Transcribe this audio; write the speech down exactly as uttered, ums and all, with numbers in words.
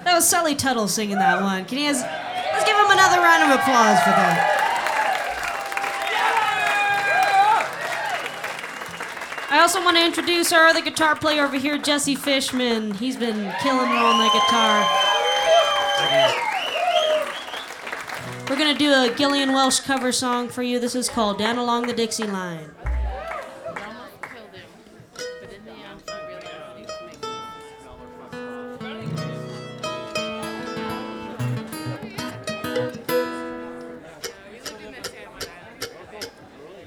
That was Sully Tuttle singing that one. Can you guys, let's give him another round of applause for that. I also want to introduce our other guitar player over here, Jesse Fishman. He's been killing it on the guitar. We're going to do a Gillian Welsh cover song for you. This is called Down Along the Dixie Line.